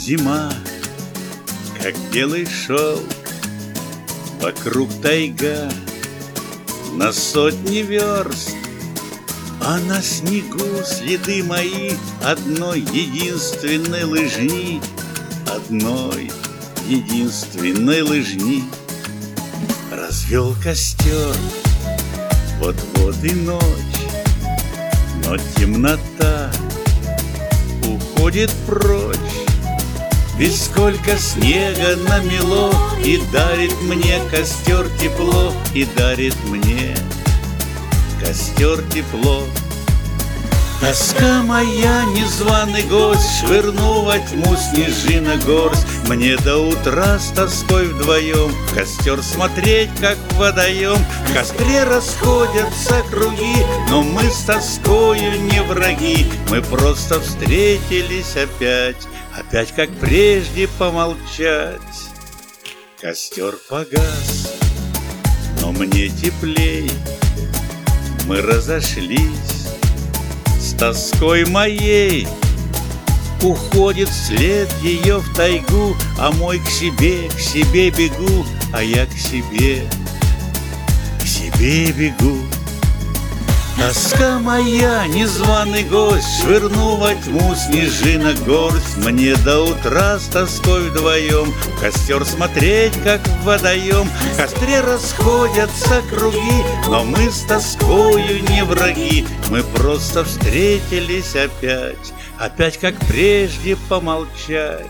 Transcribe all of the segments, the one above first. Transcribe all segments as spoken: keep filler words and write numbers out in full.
зима, как белый шелк, вокруг тайга на сотни верст, а на снегу следы мои одной единственной лыжни, одной единственной лыжни. Развел костер, вот-вот и ночь, но темнота уходит прочь. Ведь сколько снега намело, и дарит мне костер тепло, и дарит мне костер тепло. Тоска моя, незваный гость, швырну во тьму снежина горсть. Мне до утра с тоской вдвоем в костер смотреть, как в водоем. В костре расходятся круги, но мы с тоскою не враги. Мы просто встретились опять, опять как прежде помолчать. Костер погас, но мне теплей. Мы разошлись с тоской моей. Уходит вслед ее в тайгу, а мой к себе, к себе бегу, а я к себе, к себе бегу. Тоска моя, незваный гость, швырну во тьму снежинок горсть. Мне до утра с тоской вдвоем в костер смотреть, как в водоем. В костре расходятся круги, но мы с тоскою не враги. Мы просто встретились опять, опять как прежде помолчать.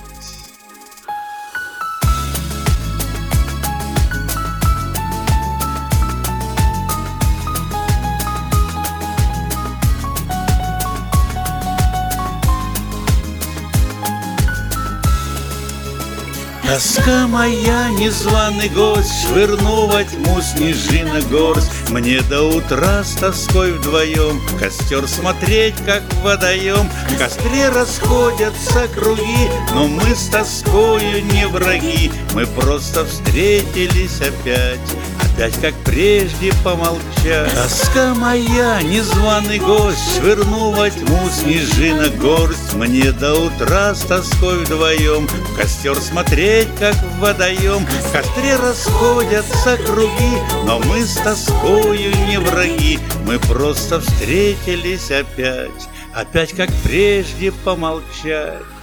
Тоска моя, незваный гость, швырну во тьму снежина горсть. Мне до утра с тоской вдвоем в костер смотреть, как в водоем. В костре расходятся круги, но мы с тоскою не враги. Мы просто встретились опять, опять как прежде помолчать. Тоска моя, незваный гость, швырну во тьму снежина горсть. Мне до утра с тоской вдвоем в костер смотреть, как в водоем. В костре расходятся круги, но мы с тоскою не враги. Мы просто встретились опять, опять как прежде помолчать.